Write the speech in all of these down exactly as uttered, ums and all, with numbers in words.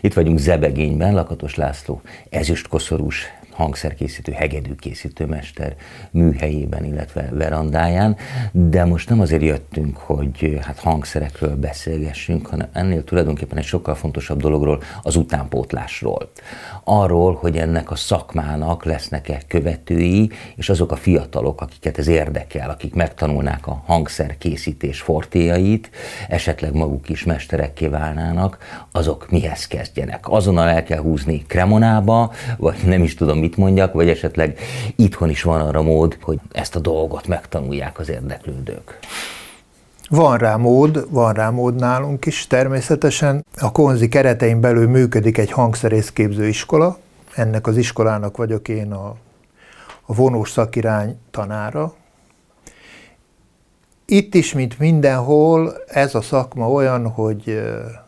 Itt vagyunk Zebegényben, Lakatos László ezüstkoszorús hangszerkészítő, hegedűkészítő mester műhelyében, illetve verandáján, de most nem azért jöttünk, hogy hát hangszerekről beszélgessünk, hanem ennél tulajdonképpen egy sokkal fontosabb dologról, az utánpótlásról. Arról, hogy ennek a szakmának lesznek-e követői, és azok a fiatalok, akiket ez érdekel, akik megtanulnák a hangszerkészítés fortéjait, esetleg maguk is mesterekké válnának, azok mihez kezdjenek? Azonnal el kell húzni Cremonába, vagy nem is tudom, mit mondjak, vagy esetleg itthon is van arra mód, hogy ezt a dolgot megtanulják az érdeklődők. Van rá mód, van rá mód nálunk is természetesen. A Konzi keretein belül működik egy hangszerészképző iskola. Ennek az iskolának vagyok én a, a vonós szakirány tanára. Itt is, mint mindenhol, ez a szakma olyan, hogy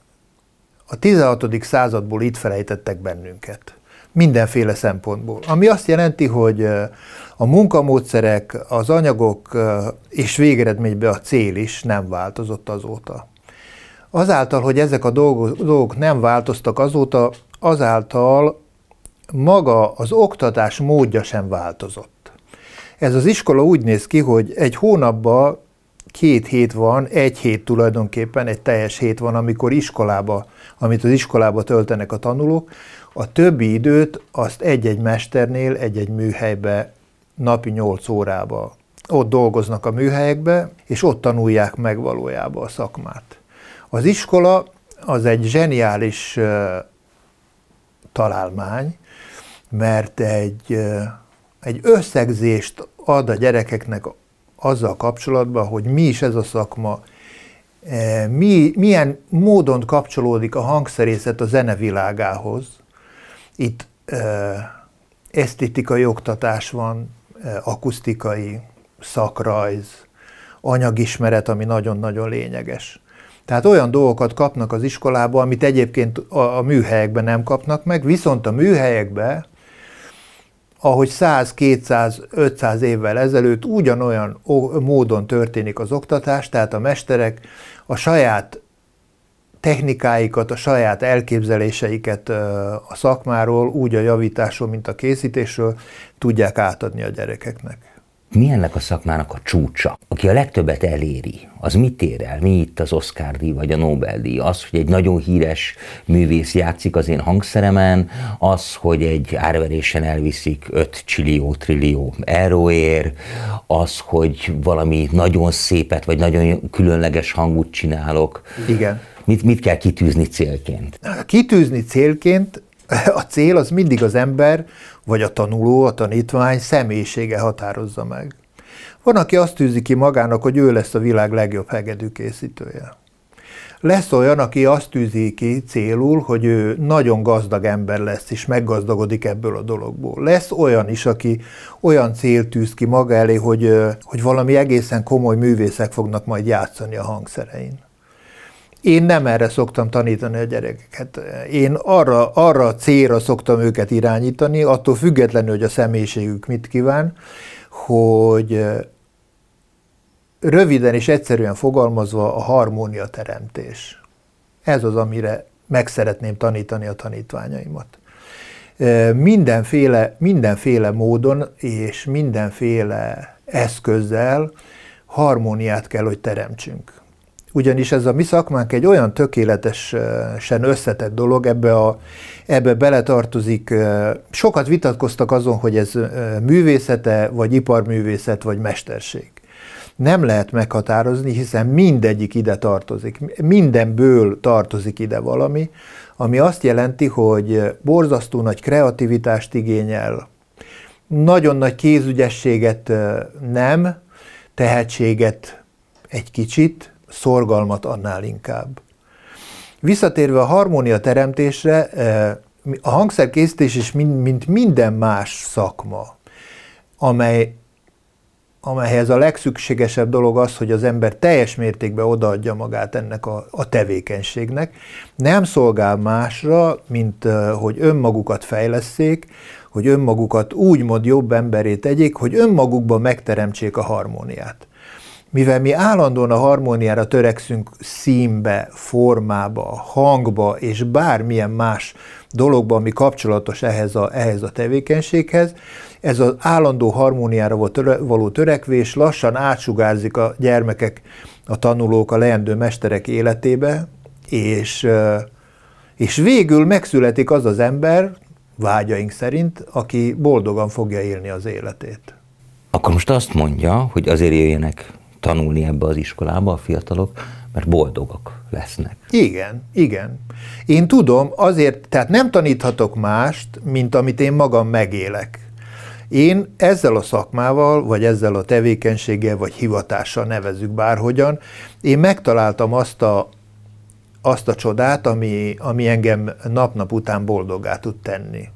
a tizenhatodik századból itt felejtettek bennünket. Mindenféle szempontból. Ami azt jelenti, hogy a munkamódszerek, az anyagok és végeredményben a cél is nem változott azóta. Azáltal, hogy ezek a dolgok nem változtak azóta, azáltal maga az oktatás módja sem változott. Ez az iskola úgy néz ki, hogy egy hónapban két hét van, egy hét tulajdonképpen, egy teljes hét van, amikor iskolába, amit az iskolába töltenek a tanulók, a többi időt azt egy-egy mesternél, egy-egy műhelybe napi nyolc órába ott dolgoznak a műhelyekbe, és ott tanulják meg valójában a szakmát. Az iskola az egy zseniális uh, találmány, mert egy, uh, egy összegzést ad a gyerekeknek azzal kapcsolatban, hogy mi is ez a szakma, uh, mi, milyen módon kapcsolódik a hangszerészet a zenevilágához. Itt uh, esztétikai oktatás van, uh, akusztikai, szakrajz, anyagismeret, ami nagyon-nagyon lényeges. Tehát olyan dolgokat kapnak az iskolában, amit egyébként a, a műhelyekben nem kapnak meg, viszont a műhelyekben, ahogy száz, kétszáz, ötszáz évvel ezelőtt ugyanolyan módon történik az oktatás, tehát a mesterek a saját technikáikat, a saját elképzeléseiket a szakmáról, úgy a javításról, mint a készítésről tudják átadni a gyerekeknek. Mi ennek a szakmának a csúcsa? Aki a legtöbbet eléri, az mit ér el? Mi itt az Oscar-díj vagy a Nobel-díj? Az, hogy egy nagyon híres művész játszik az én hangszeremen, az, hogy egy árverésen elviszik öt csillió, trillió euróért, az, hogy valami nagyon szépet vagy nagyon különleges hangot csinálok. Igen. Mit, mit kell kitűzni célként? Kitűzni célként, a cél az mindig az ember, vagy a tanuló, a tanítvány személyisége határozza meg. Van, aki azt tűzi ki magának, hogy ő lesz a világ legjobb hegedűkészítője. Lesz olyan, aki azt tűzi ki célul, hogy ő nagyon gazdag ember lesz, és meggazdagodik ebből a dologból. Lesz olyan is, aki olyan célt tűz ki maga elé, hogy, hogy valami egészen komoly művészek fognak majd játszani a hangszerein. Én nem erre szoktam tanítani a gyerekeket. Én arra, arra a célra szoktam őket irányítani, attól függetlenül, hogy a személyiségük mit kíván, hogy röviden és egyszerűen fogalmazva a harmónia teremtés. Ez az, amire meg szeretném tanítani a tanítványaimat. Mindenféle, mindenféle módon és mindenféle eszközzel harmóniát kell, hogy teremtsünk. Ugyanis ez a mi szakmánk egy olyan tökéletesen összetett dolog, ebbe, a, ebbe beletartozik, sokat vitatkoztak azon, hogy ez művészete, vagy iparművészet, vagy mesterség. Nem lehet meghatározni, hiszen mindegyik ide tartozik, mindenből tartozik ide valami, ami azt jelenti, hogy borzasztó nagy kreativitást igényel, nagyon nagy kézügyességet nem, tehetséget egy kicsit, szorgalmat annál inkább. Visszatérve a harmónia teremtésre, a hangszerkészítés is mint minden más szakma, amely, amelyhez a legszükségesebb dolog az, hogy az ember teljes mértékben odaadja magát ennek a, a tevékenységnek, nem szolgál másra, mint hogy önmagukat fejlesszék, hogy önmagukat úgymond jobb emberé tegyék, hogy önmagukban megteremtsék a harmóniát. mivel mi állandóan a harmóniára törekszünk színbe, formába, hangba és bármilyen más dologba, ami kapcsolatos ehhez a, ehhez a tevékenységhez, ez az állandó harmóniára való törekvés lassan átsugárzik a gyermekek, a tanulók, a leendő mesterek életébe, és, és végül megszületik az az ember, vágyaink szerint, aki boldogan fogja élni az életét. Akkor most azt mondja, hogy azért jöjjenek tanulni ebbe az iskolába a fiatalok, mert boldogok lesznek. Igen, igen. Én tudom, azért, tehát nem taníthatok mást, mint amit én magam megélek. Én ezzel a szakmával, vagy ezzel a tevékenységgel, vagy hivatással nevezzük bárhogyan, én megtaláltam azt a, azt a csodát, ami, ami engem nap-nap után boldoggá tud tenni.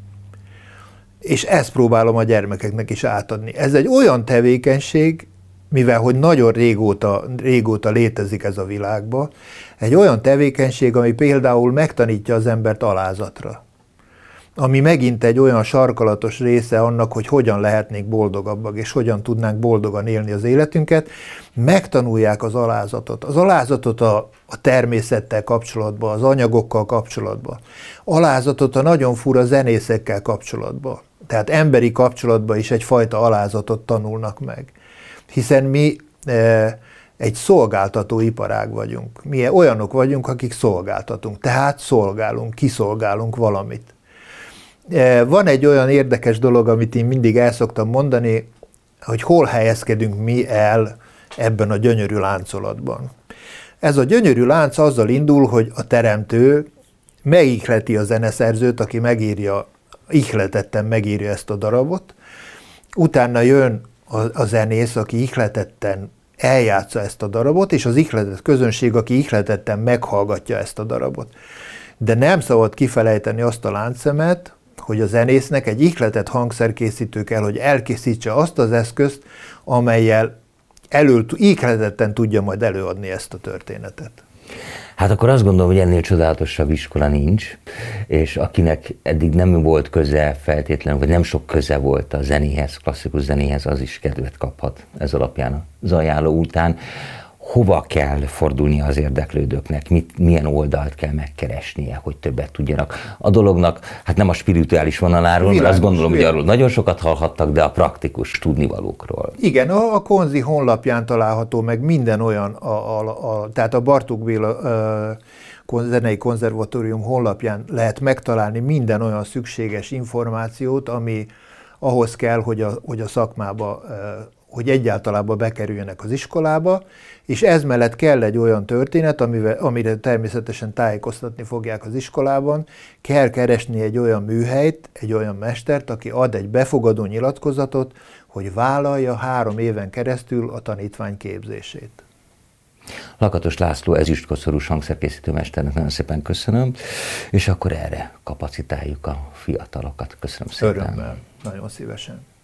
És ezt próbálom a gyermekeknek is átadni. Ez egy olyan tevékenység, mivel hogy nagyon régóta, régóta létezik ez a világban, egy olyan tevékenység, ami például megtanítja az embert alázatra. Ami megint egy olyan sarkalatos része annak, hogy hogyan lehetnénk boldogabbak, és hogyan tudnánk boldogan élni az életünket, megtanulják az alázatot. Az alázatot a, a természettel kapcsolatban, az anyagokkal kapcsolatban. Alázatot a nagyon fura zenészekkel kapcsolatban. Tehát emberi kapcsolatban is egyfajta alázatot tanulnak meg. Hiszen mi e, egy szolgáltató iparág vagyunk. Mi olyanok vagyunk, akik szolgáltatunk. Tehát szolgálunk, kiszolgálunk valamit. E, van egy olyan érdekes dolog, amit én mindig el szoktam mondani, hogy hol helyezkedünk mi el ebben a gyönyörű láncolatban. Ez a gyönyörű lánc azzal indul, hogy a teremtő megihleti a zeneszerzőt, aki megírja, ihletetten megírja ezt a darabot, utána jön a, a zenész, aki ihletetten eljátsza ezt a darabot, és az ihletett közönség, aki ihletetten meghallgatja ezt a darabot. De nem szabad kifelejteni azt a láncszemet, hogy a zenésznek egy ihletett hangszerkészítő kell, hogy elkészítse azt az eszközt, amellyel elő, ihletetten tudja majd előadni ezt a történetet. Hát akkor azt gondolom, hogy ennél csodálatosabb iskola nincs, és akinek eddig nem volt köze feltétlenül, vagy nem sok köze volt a zenéhez, klasszikus zenéhez, az is kedvet kaphat ez alapján az ajánló után. Hova kell fordulnia az érdeklődőknek, mit, milyen oldalt kell megkeresnie, hogy többet tudjanak a dolognak, hát nem a spirituális vonaláról, mert azt gondolom, hogy arról nagyon sokat hallhattak, de a praktikus tudnivalókról. Igen, a, a Konzi honlapján található meg minden olyan, a, a, a, tehát a Bartók Béla a, Zenei Konzervatórium honlapján lehet megtalálni minden olyan szükséges információt, ami ahhoz kell, hogy a, hogy a szakmába, hogy egyáltalában bekerüljenek az iskolába, és ez mellett kell egy olyan történet, amivel, amire természetesen tájékoztatni fogják az iskolában, kell keresni egy olyan műhelyt, egy olyan mestert, aki ad egy befogadó nyilatkozatot, hogy vállalja három éven keresztül a tanítvány képzését. Lakatos László ezüstkoszorús hangszerkészítő mesternek nagyon szépen köszönöm, és akkor erre kapacitáljuk a fiatalokat. Köszönöm szépen. Örömmel, nagyon szívesen.